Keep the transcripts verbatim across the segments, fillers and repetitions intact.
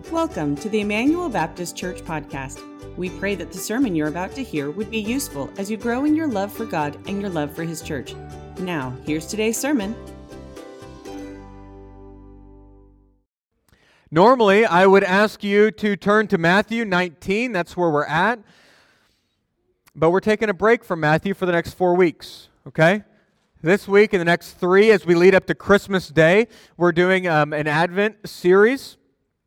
Welcome to the Emmanuel Baptist Church podcast. We pray that the sermon you're about to hear would be useful as you grow in your love for God and your love for His church. Now, here's today's sermon. Normally, I would ask you to turn to Matthew nineteen. That's where we're at. But we're taking a break from Matthew for the next four weeks, okay? This week and the next three, as we lead up to Christmas Day, we're doing um, an Advent series.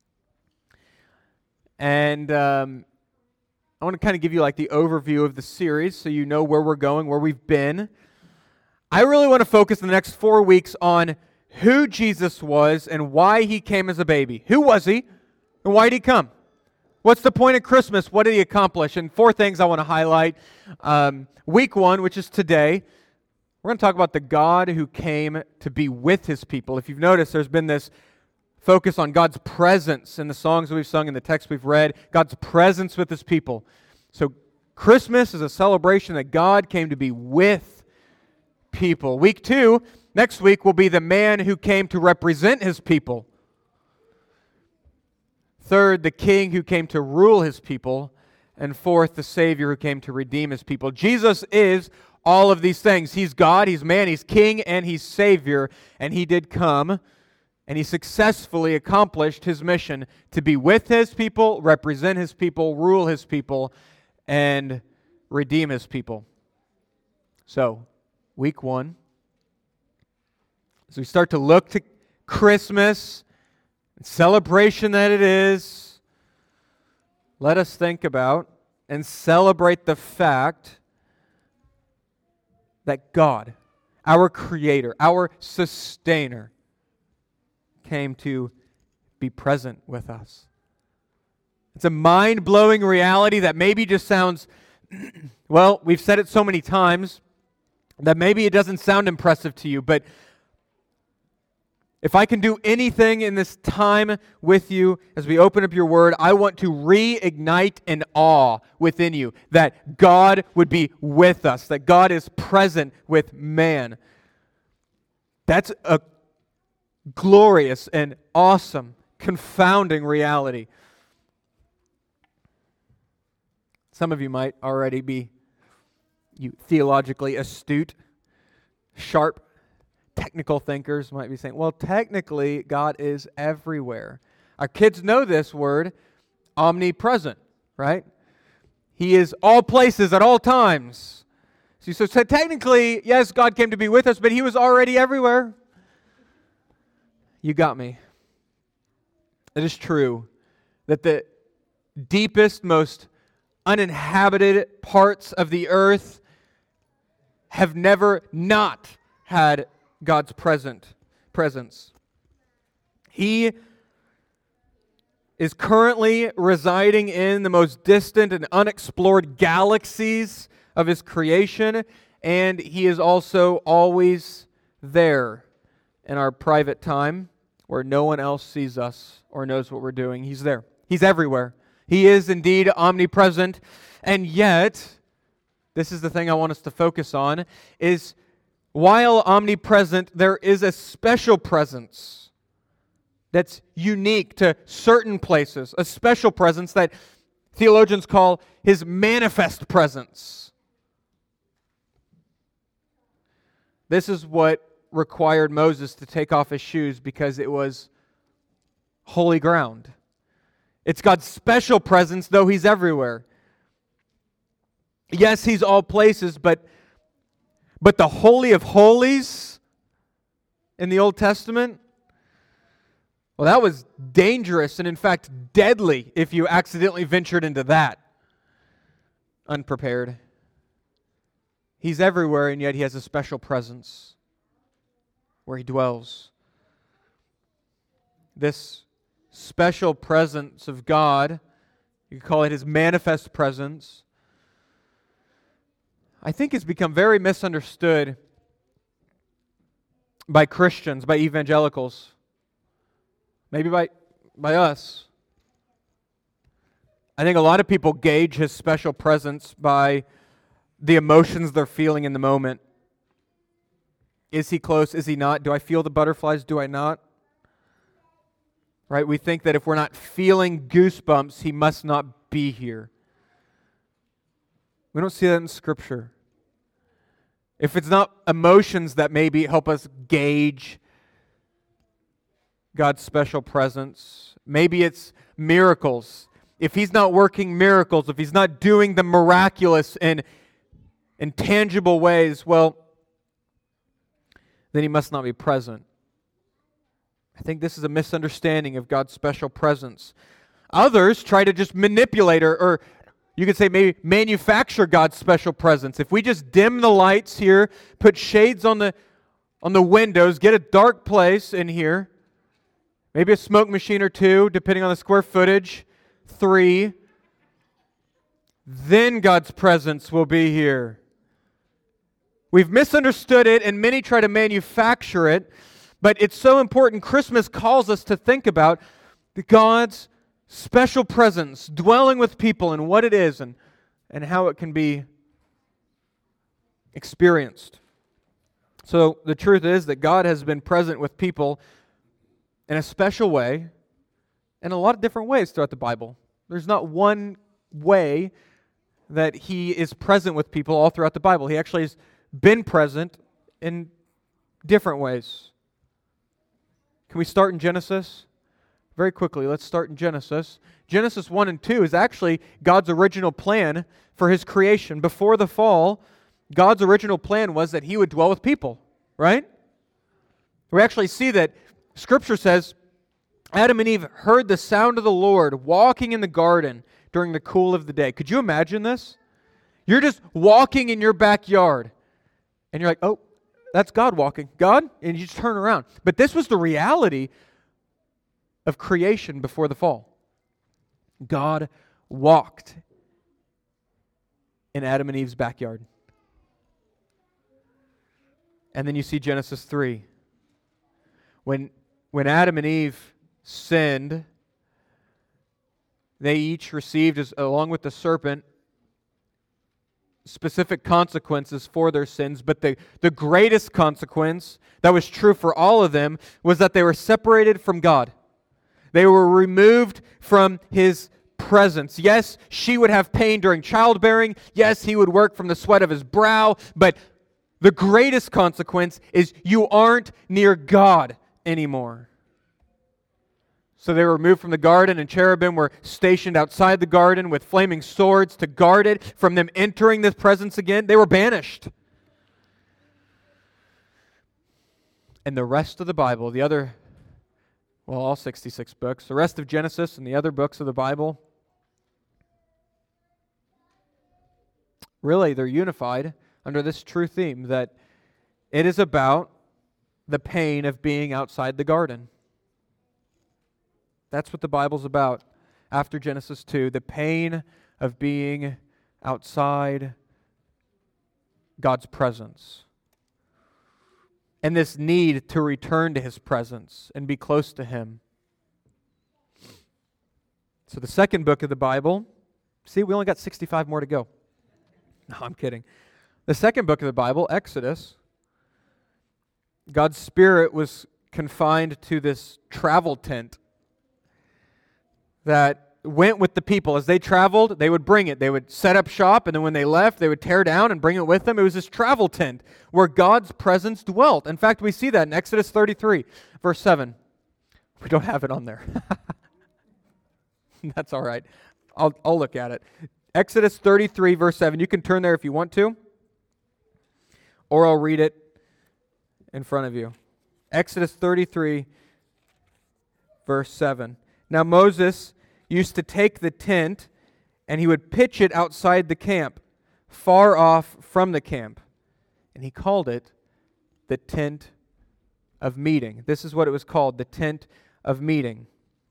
And um, I want to kind of give you like the overview of the series so you know where we're going, where we've been. I really want to focus in the next four weeks on who Jesus was and why He came as a baby. Who was He and why did He come? What's the point of Christmas? What did He accomplish? And four things I want to highlight. Um, week one, which is today, we're going to talk about the God who came to be with His people. If you've noticed, there's been this focus on God's presence in the songs that we've sung, in the text we've read, God's presence with His people. So Christmas is a celebration that God came to be with people. Week two, next week, will be the man who came to represent His people. Third, the king who came to rule His people. And fourth, the Savior who came to redeem His people. Jesus is all of these things. He's God, He's man, He's king, and He's Savior. And He did come, and He successfully accomplished His mission to be with His people, represent His people, rule His people, and redeem His people. So, week one, as we start to look to Christmas, celebration that it is, let us think about and celebrate the fact that God, our Creator, our Sustainer, came to be present with us. It's a mind-blowing reality that maybe just sounds, well, we've said it so many times that maybe it doesn't sound impressive to you, but if I can do anything in this time with you as we open up your word, I want to reignite an awe within you that God would be with us, that God is present with man. That's a glorious and awesome, confounding reality. Some of you might already be you theologically astute, sharp, technical thinkers might be saying, well, technically, God is everywhere. Our kids know this word, omnipresent, right? He is all places at all times. So, so, so technically, yes, God came to be with us, but He was already everywhere. You got me. It is true that the deepest, most uninhabited parts of the earth have never not had God's present presence. He is currently residing in the most distant and unexplored galaxies of His creation, and He is also always there in our private time where no one else sees us or knows what we're doing. He's there. He's everywhere. He is indeed omnipresent, and yet, this is the thing I want us to focus on, is while omnipresent, there is a special presence that's unique to certain places, a special presence that theologians call His manifest presence. This is what required Moses to take off his shoes because it was holy ground. It's God's special presence, though He's everywhere. Yes, He's all places, but But the Holy of Holies in the Old Testament, well, that was dangerous and, in fact, deadly if you accidentally ventured into that unprepared. He's everywhere, and yet He has a special presence where He dwells. This special presence of God, you could call it His manifest presence, I think it's become very misunderstood by Christians, by evangelicals, maybe by, by us. I think a lot of people gauge His special presence by the emotions they're feeling in the moment. Is He close? Is He not? Do I feel the butterflies? Do I not? right? We think that if we're not feeling goosebumps, He must not be here. We don't see that in Scripture. If it's not emotions that maybe help us gauge God's special presence, maybe it's miracles. If He's not working miracles, if He's not doing the miraculous in, in tangible ways, well, then He must not be present. I think this is a misunderstanding of God's special presence. Others try to just manipulate or, or you could say maybe manufacture God's special presence. If we just dim the lights here, put shades on the on the windows, get a dark place in here, maybe a smoke machine or two, depending on the square footage, three, then God's presence will be here. We've misunderstood it, and many try to manufacture it, but it's so important. Christmas calls us to think about God's special presence, dwelling with people and what it is and, and how it can be experienced. So the truth is that God has been present with people in a special way, in a lot of different ways throughout the Bible. There's not one way that He is present with people all throughout the Bible. He actually has been present in different ways. Can we start in Genesis? Very quickly, let's start in Genesis. Genesis one and two is actually God's original plan for His creation. Before the fall, God's original plan was that He would dwell with people, right? We actually see that Scripture says Adam and Eve heard the sound of the Lord walking in the garden during the cool of the day. Could you imagine this? You're just walking in your backyard, and you're like, oh, that's God walking. God? And you just turn around. But this was the reality of creation before the fall. God walked in Adam and Eve's backyard. And then you see Genesis three. When, when Adam and Eve sinned, they each received, as, along with the serpent, specific consequences for their sins, but the, the greatest consequence that was true for all of them was that they were separated from God. They were removed from His presence. Yes, she would have pain during childbearing. Yes, he would work from the sweat of his brow. But the greatest consequence is you aren't near God anymore. So they were removed from the garden, and cherubim were stationed outside the garden with flaming swords to guard it from them entering this presence again. They were banished. And the rest of the Bible, the other, well, all sixty-six books, the rest of Genesis and the other books of the Bible, really, they're unified under this true theme that it is about the pain of being outside the garden. That's what the Bible's about after Genesis two, the pain of being outside God's presence. And this need to return to His presence and be close to Him. So the second book of the Bible, see, we only got sixty-five more to go. No, I'm kidding. The second book of the Bible, Exodus, God's Spirit was confined to this travel tent that went with the people. As they traveled, they would bring it. They would set up shop, and then when they left, they would tear down and bring it with them. It was this travel tent where God's presence dwelt. In fact, we see that in Exodus thirty-three, verse seven. We don't have it on there. That's all right. I'll, I'll look at it. Exodus thirty-three, verse seven. You can turn there if you want to, or I'll read it in front of you. Exodus thirty-three, verse seven. Now Moses used to take the tent, and he would pitch it outside the camp, far off from the camp. And he called it the tent of meeting. This is what it was called, the tent of meeting.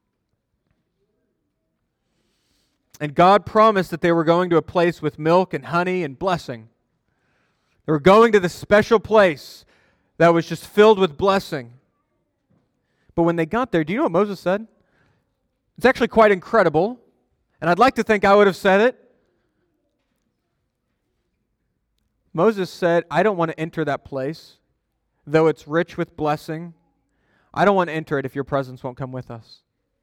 And God promised that they were going to a place with milk and honey and blessing. They were going to this special place that was just filled with blessing. But when they got there, do you know what Moses said? It's actually quite incredible, and I'd like to think I would have said it. Moses said, I don't want to enter that place, though it's rich with blessing. I don't want to enter it if your presence won't come with us.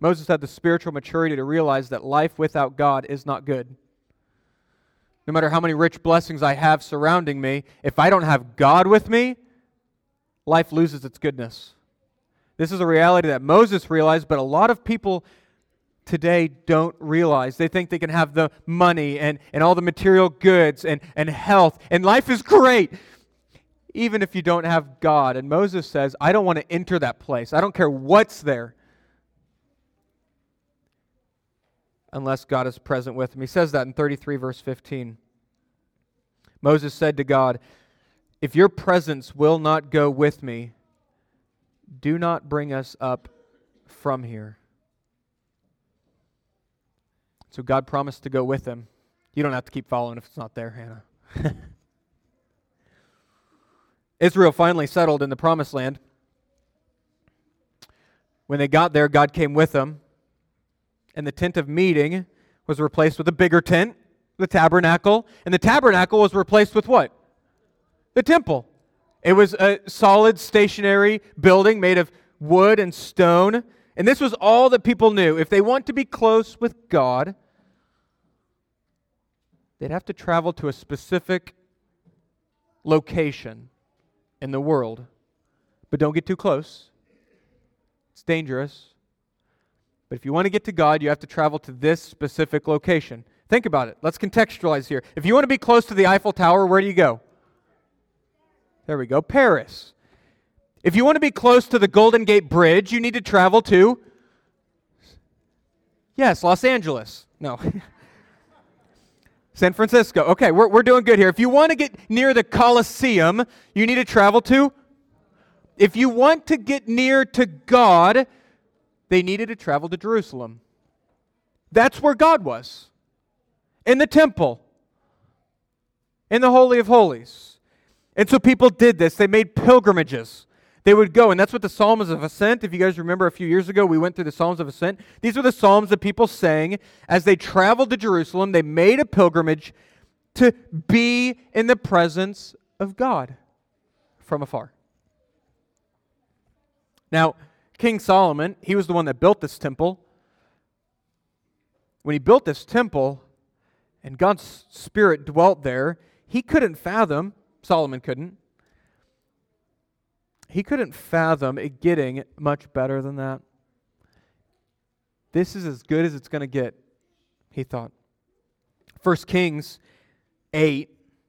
Moses had the spiritual maturity to realize that life without God is not good. No matter how many rich blessings I have surrounding me, if I don't have God with me, life loses its goodness. This is a reality that Moses realized, but a lot of people today don't realize. They think they can have the money and, and all the material goods and, and health, and life is great, even if you don't have God. And Moses says, I don't want to enter that place. I don't care what's there, unless God is present with him. He says that in thirty-three, verse fifteen. Moses said to God, if your presence will not go with me, do not bring us up from here. So God promised to go with him. You don't have to keep following if it's not there, Hannah. Israel finally settled in the promised land. When they got there, God came with them. And the tent of meeting was replaced with a bigger tent, the tabernacle. And the tabernacle was replaced with what? The temple. It was a solid, stationary building made of wood and stone. And this was all that people knew. If they want to be close with God, they'd have to travel to a specific location in the world. But don't get too close. It's dangerous. But if you want to get to God, you have to travel to this specific location. Think about it. Let's contextualize here. If you want to be close to the Eiffel Tower, where do you go? There we go, Paris. If you want to be close to the Golden Gate Bridge, you need to travel to, yes, Los Angeles. No. San Francisco. Okay, we're, we're doing good here. If you want to get near the Colosseum, you need to travel to, if you want to get near to God, they needed to travel to Jerusalem. That's where God was. In the temple. In the Holy of Holies. And so people did this. They made pilgrimages. They would go, and that's what the Psalms of Ascent, if you guys remember a few years ago, we went through the Psalms of Ascent. These were the Psalms that people sang as they traveled to Jerusalem. They made a pilgrimage to be in the presence of God from afar. Now, King Solomon, he was the one that built this temple. When he built this temple, and God's Spirit dwelt there, he couldn't fathom, Solomon couldn't, he couldn't fathom it getting much better than that. This is as good as it's going to get, he thought. First Kings eight,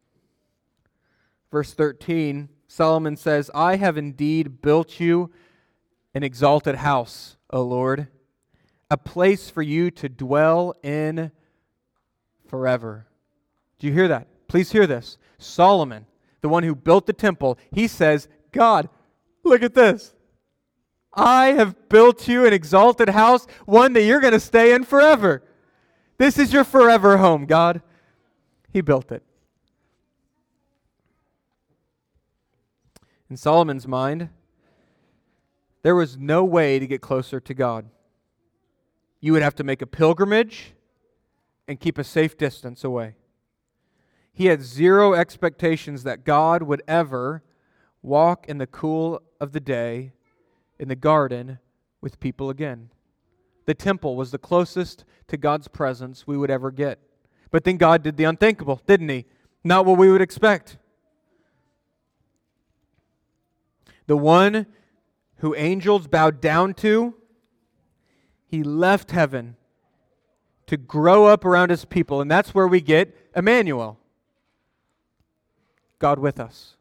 verse thirteen, Solomon says, I have indeed built you an exalted house, O Lord, a place for you to dwell in forever. Do you hear that? Please hear this. Solomon, the one who built the temple, he says, God, look at this. I have built you an exalted house, one that you're going to stay in forever. This is your forever home, God. He built it. In Solomon's mind, there was no way to get closer to God. You would have to make a pilgrimage and keep a safe distance away. He had zero expectations that God would ever walk in the cool of the day in the garden with people again. The temple was the closest to God's presence we would ever get. But then God did the unthinkable, didn't He? Not what we would expect. The one who angels bowed down to, He left heaven to grow up around His people. And that's where we get Emmanuel, God with us.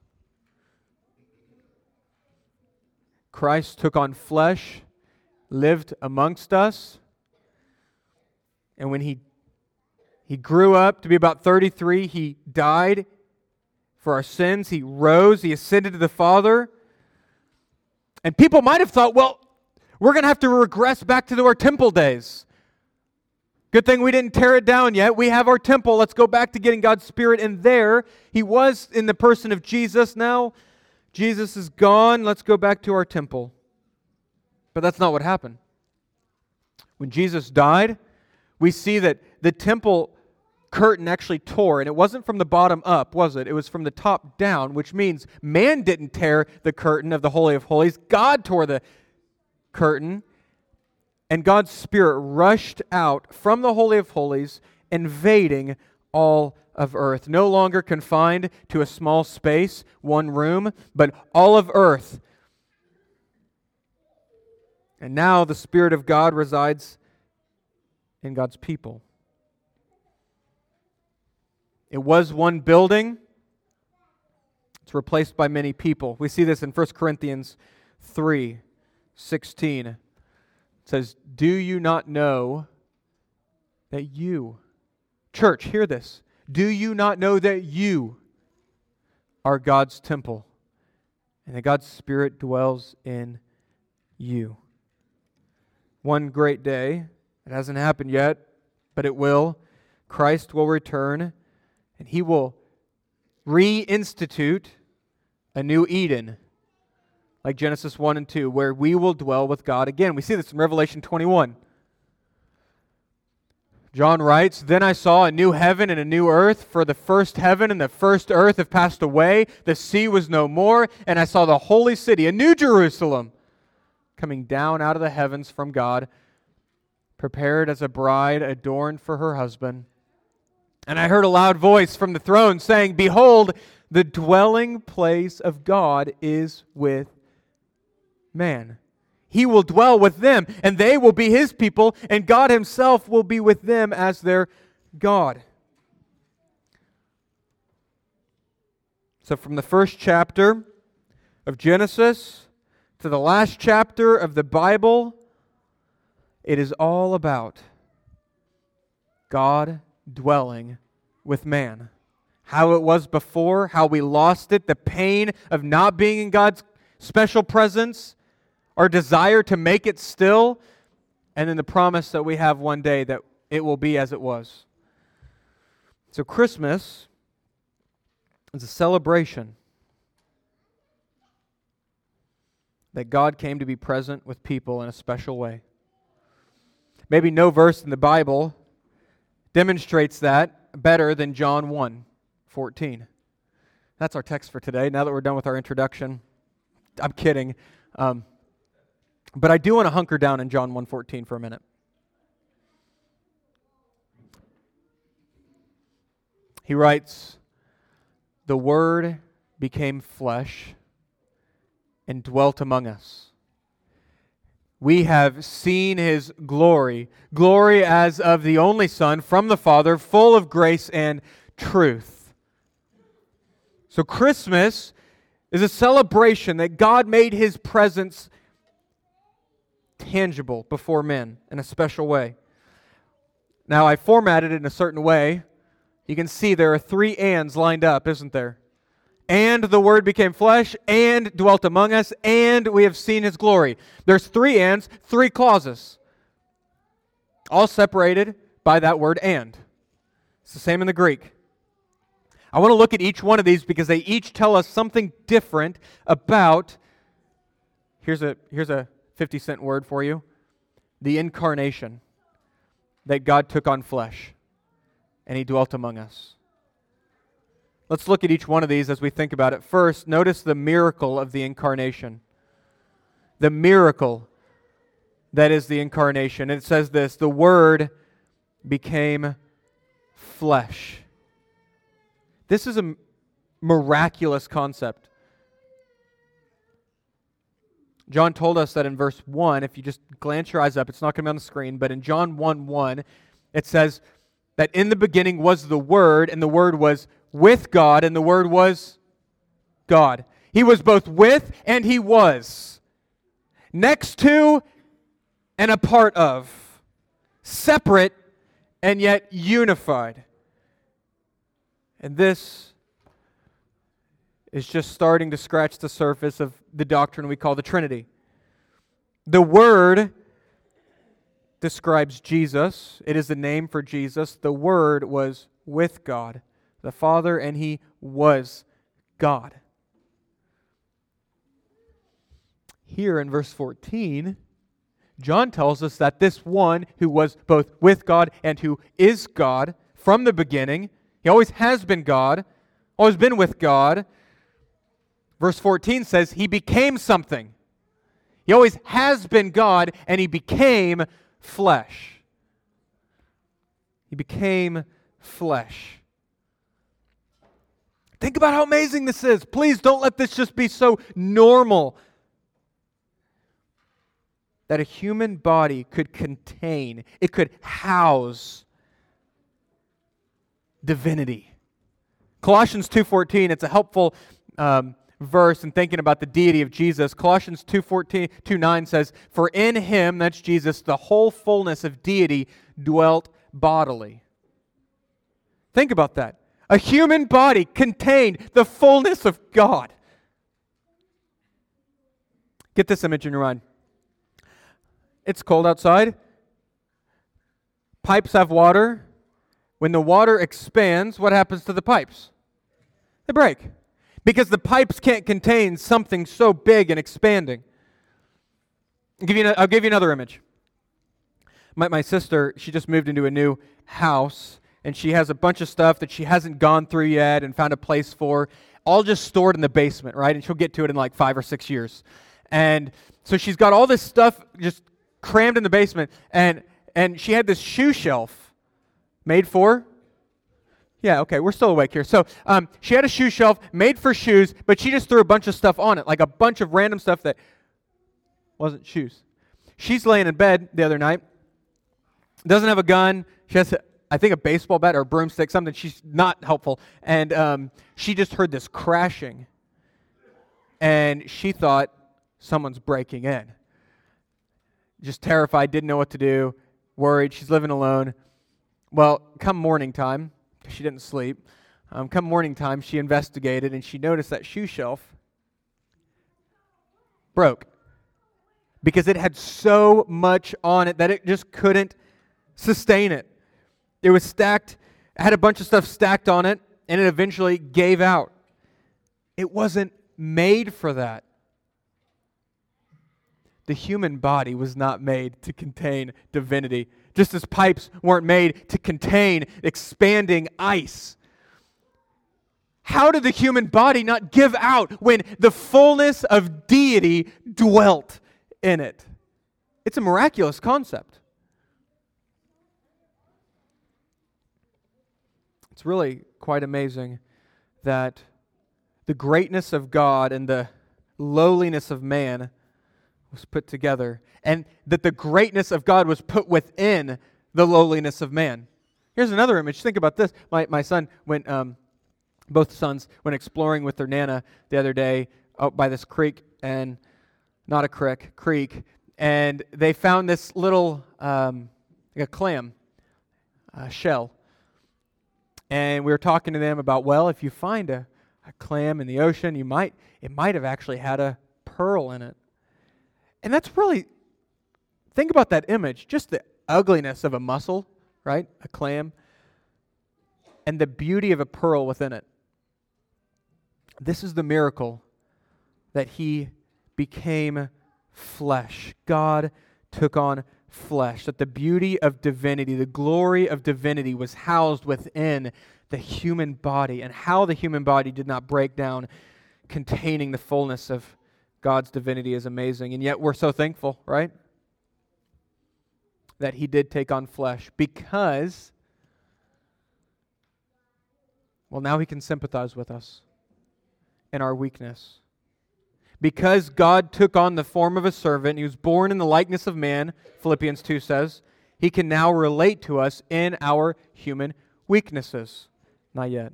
Christ took on flesh, lived amongst us, and when He He grew up to be about thirty-three, He died for our sins. He rose, He ascended to the Father. And people might have thought, well, we're going to have to regress back to our temple days. Good thing we didn't tear it down yet. We have our temple. Let's go back to getting God's Spirit in there. He was in the person of Jesus. Now Jesus is gone. Let's go back to our temple. But that's not what happened. When Jesus died, we see that the temple curtain actually tore, and it wasn't from the bottom up, was it? It was from the top down, which means man didn't tear the curtain of the Holy of Holies. God tore the curtain, and God's Spirit rushed out from the Holy of Holies, invading all of earth. No longer confined to a small space, one room, but all of earth. And now the Spirit of God resides in God's people. It was one building. It's replaced by many people. We see this in First Corinthians three sixteen. It says, "Do you not know that you," church, hear this, "do you not know that you are God's temple, and that God's Spirit dwells in you?" One great day, it hasn't happened yet, but it will, Christ will return, and He will reinstitute a new Eden, like Genesis one and two, where we will dwell with God again. We see this in Revelation twenty-one. John writes, "Then I saw a new heaven and a new earth, for the first heaven and the first earth have passed away. The sea was no more, and I saw the holy city, a new Jerusalem, coming down out of the heavens from God, prepared as a bride adorned for her husband. And I heard a loud voice from the throne saying, 'Behold, the dwelling place of God is with man. He will dwell with them, and they will be His people, and God Himself will be with them as their God.'" So from the first chapter of Genesis to the last chapter of the Bible, it is all about God dwelling with man. How it was before, how we lost it, the pain of not being in God's special presence, our desire to make it still, and then the promise that we have one day that it will be as it was. So Christmas is a celebration that God came to be present with people in a special way. Maybe no verse in the Bible demonstrates that better than John one fourteen. That's our text for today. Now that we're done with our introduction, I'm kidding. Um, but I do want to hunker down in John one fourteen for a minute. He writes, "The Word became flesh and dwelt among us. We have seen His glory, glory as of the only Son from the Father, full of grace and truth." So Christmas is a celebration that God made His presence tangible before men in a special way. Now, I formatted it in a certain way. You can see there are three ands lined up, isn't there? And the Word became flesh, and dwelt among us, and we have seen His glory. There's three ands, three clauses, all separated by that word and. It's the same in the Greek. I want to look at each one of these because they each tell us something different about, here's a, here's a fifty cent word for you, the incarnation, that God took on flesh, and He dwelt among us. Let's look at each one of these as we think about it. First, notice the miracle of the incarnation. The miracle that is the incarnation. It says this, "The Word became flesh." This is a miraculous concept. John told us that in verse one, if you just glance your eyes up, it's not going to be on the screen, but in John one one, it says that in the beginning was the Word, and the Word was with God, and the Word was God. He was both with and He was. Next to and a part of. Separate and yet unified. And this is just starting to scratch the surface of the doctrine we call the Trinity. The Word describes Jesus. It is the name for Jesus. The Word was with God, the Father, and He was God. Here in verse fourteen, John tells us that this one who was both with God and who is God from the beginning, He always has been God, always been with God. Verse fourteen says He became something. He always has been God, and He became flesh. He became flesh. Think about how amazing this is. Please don't let this just be so normal that a human body could contain, it could house divinity. Colossians two fourteen, it's a helpful um, verse in thinking about the deity of Jesus. Colossians two fourteen, two nine says, "For in him," that's Jesus, "the whole fullness of deity dwelt bodily." Think about that. A human body contained the fullness of God. Get this image in your mind. It's cold outside. Pipes have water. When the water expands, what happens to the pipes? They break. Because the pipes can't contain something so big and expanding. I'll give you, I'll give you another image. My, my sister, she just moved into a new house, and she has a bunch of stuff that she hasn't gone through yet and found a place for, all just stored in the basement, right? And she'll get to it in like five or six years. And so she's got all this stuff just crammed in the basement, and and she had this shoe shelf made for, yeah, okay, we're still awake here. So um, she had a shoe shelf made for shoes, but she just threw a bunch of stuff on it, like a bunch of random stuff that wasn't shoes. She's laying in bed the other night, doesn't have a gun, she has, I think, a baseball bat or a broomstick, something. She's not helpful, and um, she just heard this crashing, and she thought someone's breaking in. Just terrified, didn't know what to do, worried, she's living alone. Well, come morning time, she didn't sleep, um, come morning time, she investigated, and she noticed that shoe shelf broke because it had so much on it that it just couldn't sustain it. It was stacked, it had a bunch of stuff stacked on it, and it eventually gave out. It wasn't made for that. The human body was not made to contain divinity, just as pipes weren't made to contain expanding ice. How did the human body not give out when the fullness of deity dwelt in it? It's a miraculous concept. It's really quite amazing that the greatness of God and the lowliness of man was put together, and that the greatness of God was put within the lowliness of man. Here's another image. Think about this. My my son went, um, both sons went exploring with their Nana the other day out by this creek, and not a creek, creek, and they found this little, um, like a clam, a shell. And we were talking to them about, well, if you find a, a clam in the ocean, you might it might have actually had a pearl in it. And that's really, think about that image, just the ugliness of a mussel, right? A clam, and the beauty of a pearl within it. This is the miracle that he became flesh. God took on flesh, that the beauty of divinity, the glory of divinity was housed within the human body, and how the human body did not break down, containing the fullness of God's divinity is amazing. And yet we're so thankful, right? That he did take on flesh because, well, now he can sympathize with us in our weakness. Because God took on the form of a servant, he was born in the likeness of man, Philippians two says, he can now relate to us in our human weaknesses. Not yet.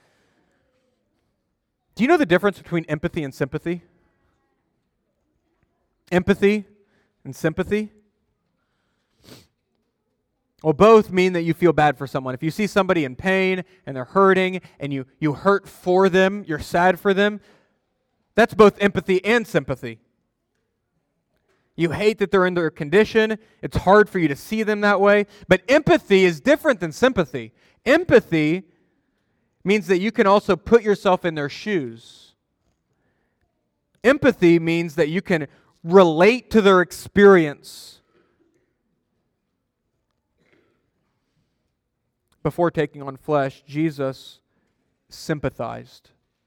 Do you know the difference between empathy and sympathy? Empathy and sympathy? Well, both mean that you feel bad for someone. If you see somebody in pain and they're hurting and you, you hurt for them, you're sad for them, that's both empathy and sympathy. You hate that they're in their condition. It's hard for you to see them that way. But empathy is different than sympathy. Empathy means that you can also put yourself in their shoes. Empathy means that you can relate to their experience. Before taking on flesh, Jesus sympathized.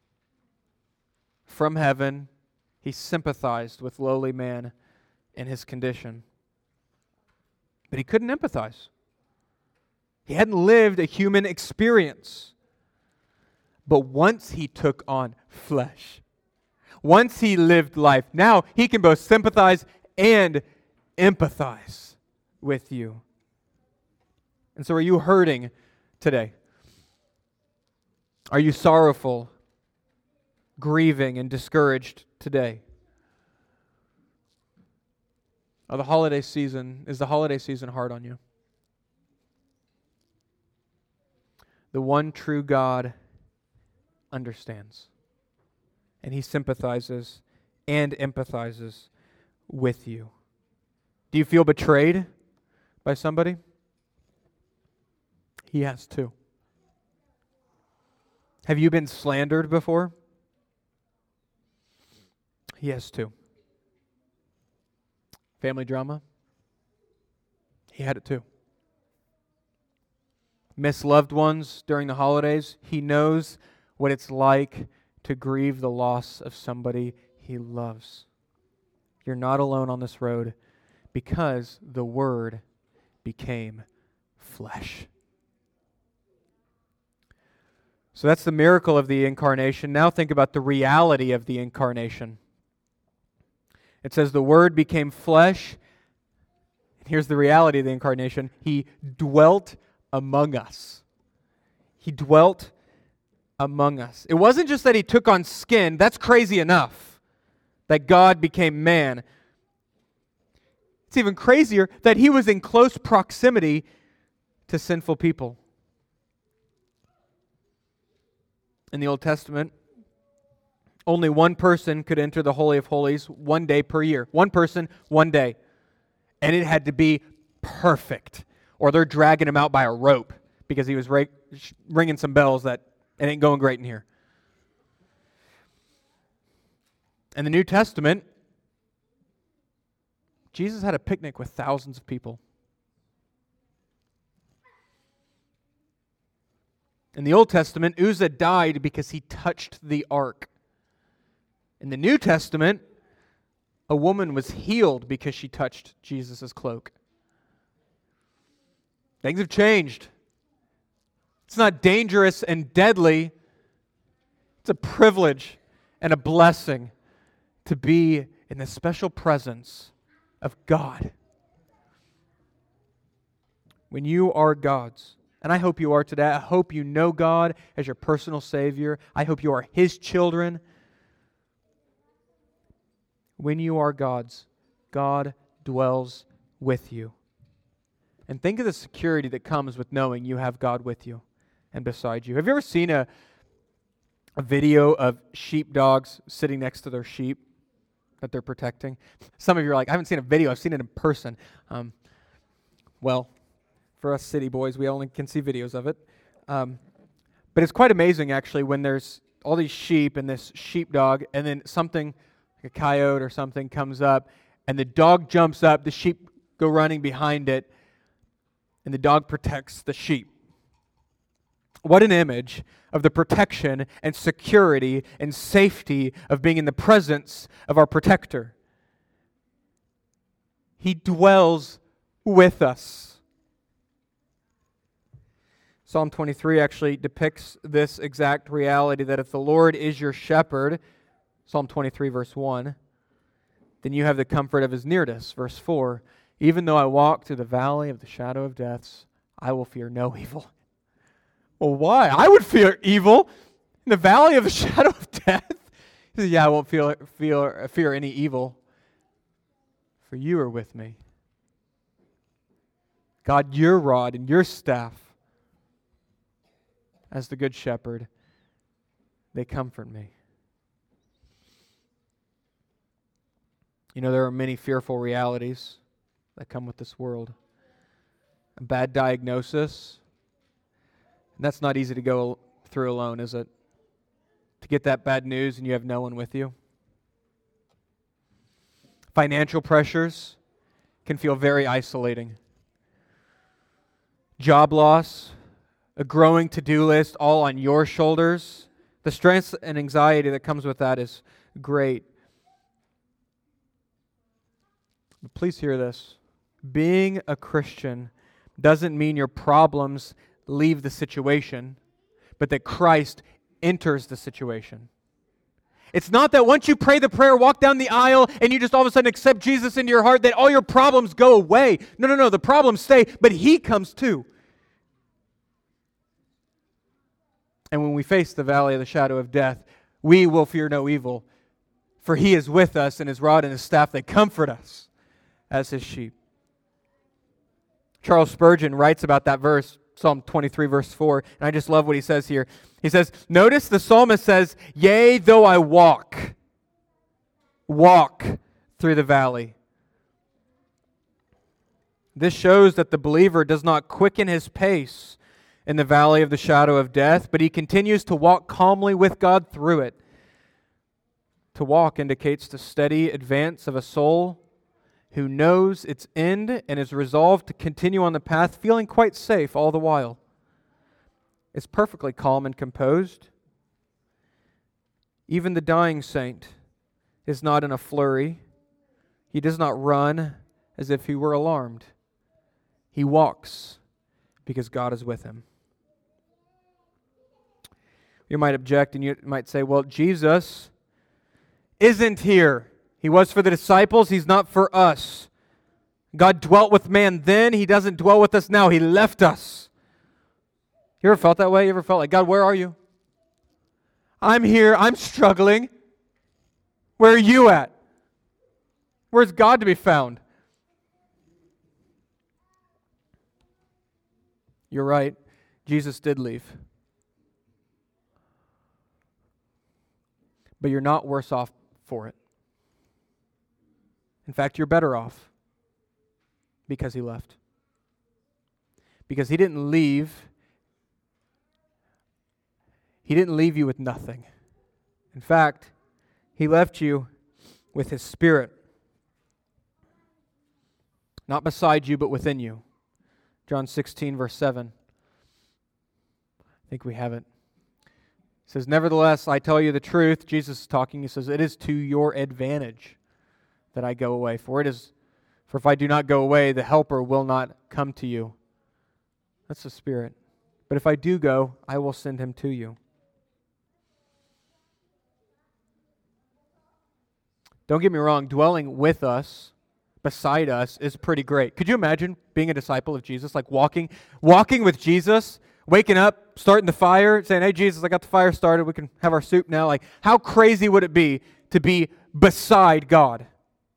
From heaven, he sympathized with lowly man in his condition. But he couldn't empathize. He hadn't lived a human experience. But once he took on flesh, once he lived life, now he can both sympathize and empathize with you. And so are you hurting today? Are you sorrowful, grieving, and discouraged today? Are the holiday season, is the holiday season hard on you? The one true God understands. And He sympathizes and empathizes with you. Do you feel betrayed by somebody? He has too. Have you been slandered before? He has too. Family drama? He had it too. Miss loved ones during the holidays? He knows what it's like to grieve the loss of somebody he loves. You're not alone on this road because the Word became flesh. So that's the miracle of the incarnation. Now think about the reality of the incarnation. It says the Word became flesh. Here's the reality of the incarnation. He dwelt among us. He dwelt among us. It wasn't just that He took on skin. That's crazy enough. That God became man. It's even crazier that He was in close proximity to sinful people. In the Old Testament, only one person could enter the Holy of Holies one day per year. One person, one day. And it had to be perfect. Or they're dragging him out by a rope because he was ra- ringing some bells that it ain't going great in here. In the New Testament, Jesus had a picnic with thousands of people. In the Old Testament, Uzzah died because he touched the ark. In the New Testament, a woman was healed because she touched Jesus' cloak. Things have changed. It's not dangerous and deadly. It's a privilege and a blessing to be in the special presence of God. When you are God's, and I hope you are today. I hope you know God as your personal Savior. I hope you are His children. When you are God's, God dwells with you. And think of the security that comes with knowing you have God with you and beside you. Have you ever seen a, a video of sheepdogs sitting next to their sheep that they're protecting? Some of you are like, I haven't seen a video. I've seen it in person. Um, well, for us city boys, we only can see videos of it. Um, but it's quite amazing, actually, when there's all these sheep and this sheepdog, and then something, like a coyote or something, comes up, and the dog jumps up, the sheep go running behind it, and the dog protects the sheep. What an image of the protection and security and safety of being in the presence of our protector. He dwells with us. Psalm twenty-three actually depicts this exact reality, that if the Lord is your shepherd, Psalm twenty-three verse one, then you have the comfort of His nearness. Verse four, even though I walk through the valley of the shadow of death, I will fear no evil. Well, why? I would fear evil in the valley of the shadow of death. He says, yeah, I won't feel, feel, fear any evil, for you are with me. God, your rod and your staff, as the good shepherd, they comfort me. You know, there are many fearful realities that come with this world. A bad diagnosis, and that's not easy to go through alone, is it? To get that bad news and you have no one with you. Financial pressures can feel very isolating. Job loss, a growing to-do list all on your shoulders. The stress and anxiety that comes with that is great. But please hear this. being a Christian doesn't mean your problems leave the situation, but that Christ enters the situation. It's not that once you pray the prayer, walk down the aisle, and you just all of a sudden accept Jesus into your heart, that all your problems go away. No, no, no, the problems stay, but He comes too. And when we face the valley of the shadow of death, we will fear no evil, for He is with us, and His rod and His staff, they comfort us as His sheep. Charles Spurgeon writes about that verse, Psalm twenty-three, verse four, and I just love what he says here. He says, notice the psalmist says, yea, though I walk, walk through the valley. This shows that the believer does not quicken his pace in the valley of the shadow of death, but he continues to walk calmly with God through it. To walk indicates the steady advance of a soul who knows its end and is resolved to continue on the path, feeling quite safe all the while. It's perfectly calm and composed. Even the dying saint is not in a flurry. He does not run as if he were alarmed. He walks because God is with him. You might object and you might say, well, Jesus isn't here. He was for the disciples. He's not for us. God dwelt with man then. He doesn't dwell with us now. He left us. You ever felt that way? You ever felt like, God, where are you? I'm here. I'm struggling. Where are you at? Where's God to be found? You're right. Jesus did leave. But you're not worse off for it. In fact, you're better off because He left. Because He didn't leave. He didn't leave you with nothing. In fact, He left you with His Spirit. Not beside you, but within you. John sixteen, verse seven. I think we have it. It says, nevertheless, I tell you the truth. Jesus is talking. He says, it is to your advantage that I go away. For it is, for if I do not go away, the Helper will not come to you. That's the Spirit. But if I do go, I will send Him to you. Don't get me wrong, dwelling with us, beside us, is pretty great. Could you imagine being a disciple of Jesus, like walking, walking with Jesus, waking up, starting the fire, saying, hey, Jesus, I got the fire started, we can have our soup now. Like, how crazy would it be to be beside God?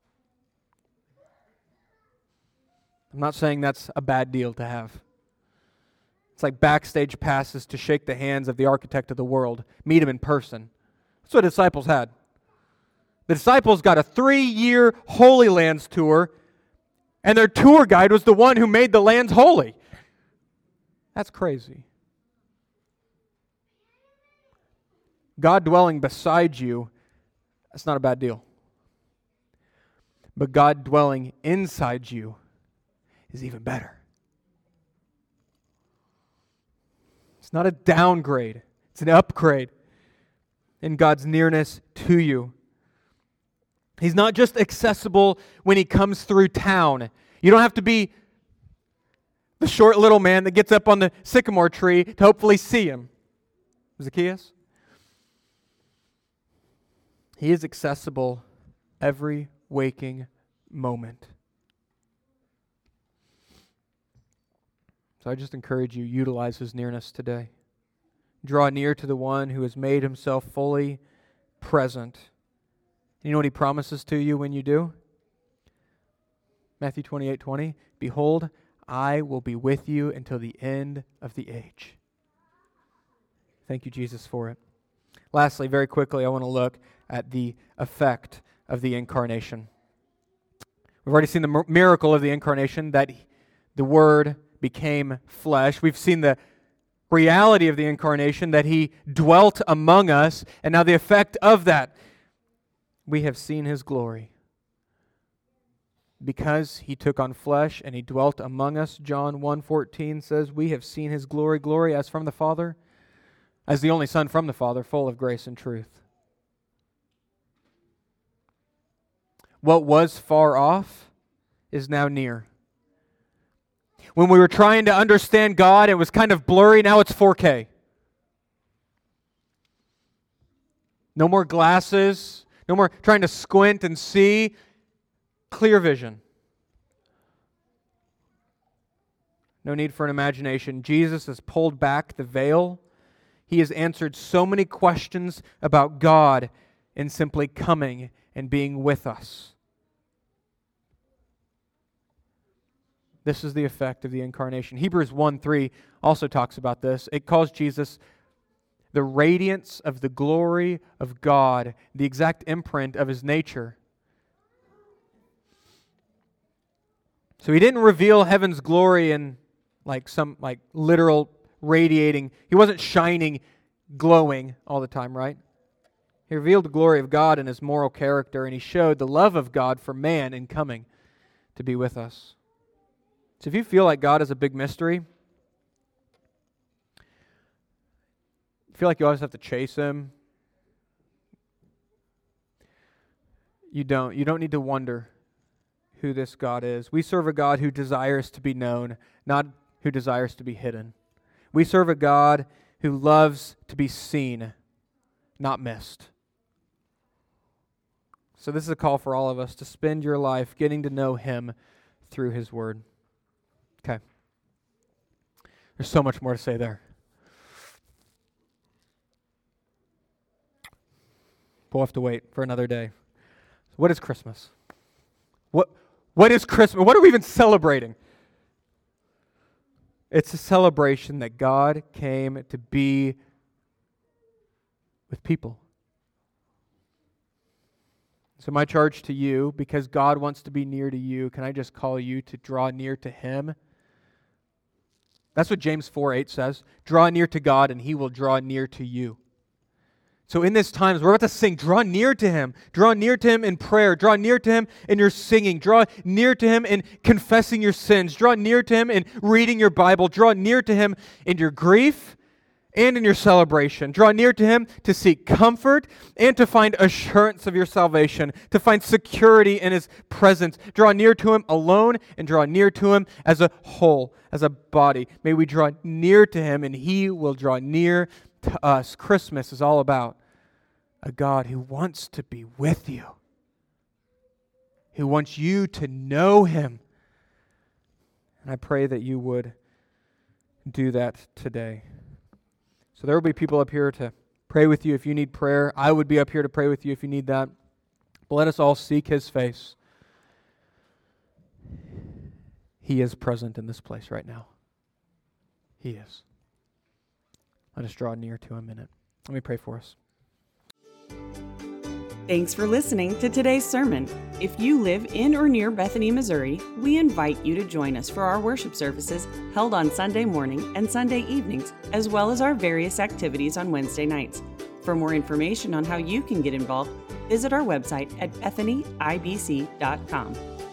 I'm not saying that's a bad deal to have. It's like backstage passes to shake the hands of the architect of the world, meet Him in person. That's what the disciples had. The disciples got a three-year Holy Lands tour, and their tour guide was the one who made the lands holy. That's crazy. God dwelling beside you, that's not a bad deal. But God dwelling inside you is even better. It's not a downgrade. It's an upgrade in God's nearness to you. He's not just accessible when He comes through town. You don't have to be the short little man that gets up on the sycamore tree to hopefully see Him. Zacchaeus? He is accessible every waking moment. So I just encourage you, utilize His nearness today. Draw near to the one who has made Himself fully present. You know what He promises to you when you do? Matthew twenty-eight twenty. Behold, I will be with you until the end of the age. Thank you, Jesus, for it. Lastly, very quickly, I want to look at the effect of the incarnation. We've already seen the miracle of the incarnation, that the Word became flesh. We've seen the reality of the incarnation, that He dwelt among us, and now the effect of that. We have seen His glory. Because He took on flesh and He dwelt among us, John one fourteen says, we have seen His glory, glory as from the Father, as the only Son from the Father, full of grace and truth. What was far off is now near. When we were trying to understand God, it was kind of blurry. Now it's four K. No more glasses. No more trying to squint and see. Clear vision. No need for an imagination. Jesus has pulled back the veil. He has answered so many questions about God in simply coming and being with us. This is the effect of the incarnation. Hebrews one three also talks about this. It calls Jesus the radiance of the glory of God, the exact imprint of His nature. So He didn't reveal heaven's glory in like some like literal radiating. He wasn't shining, glowing all the time, right? He revealed the glory of God in His moral character, and He showed the love of God for man in coming to be with us. So if you feel like God is a big mystery, feel like you always have to chase Him, you don't. You don't need to wonder who this God is. We serve a God who desires to be known, not who desires to be hidden. We serve a God who loves to be seen, not missed. So this is a call for all of us to spend your life getting to know Him through His Word. Okay. There's so much more to say there. We'll have to wait for another day. So what is Christmas? What What is Christmas? What are we even celebrating? It's a celebration that God came to be with people. So my charge to you, because God wants to be near to you, can I just call you to draw near to Him? That's what James four eight says. Draw near to God and He will draw near to you. So in this time, as we're about to sing, draw near to Him. Draw near to Him in prayer. Draw near to Him in your singing. Draw near to Him in confessing your sins. Draw near to Him in reading your Bible. Draw near to Him in your grief and in your celebration. Draw near to Him to seek comfort and to find assurance of your salvation, to find security in His presence. Draw near to Him alone and draw near to Him as a whole, as a body. May we draw near to Him and He will draw near to us. Christmas is all about a God who wants to be with you, who wants you to know Him. And I pray that you would do that today. So there will be people up here to pray with you if you need prayer. I would be up here to pray with you if you need that. But let us all seek His face. He is present in this place right now. He is. Let us draw near to Him in it. Let me pray for us. Thanks for listening to today's sermon. If you live in or near Bethany, Missouri, we invite you to join us for our worship services held on Sunday morning and Sunday evenings, as well as our various activities on Wednesday nights. For more information on how you can get involved, visit our website at bethany i b c dot com.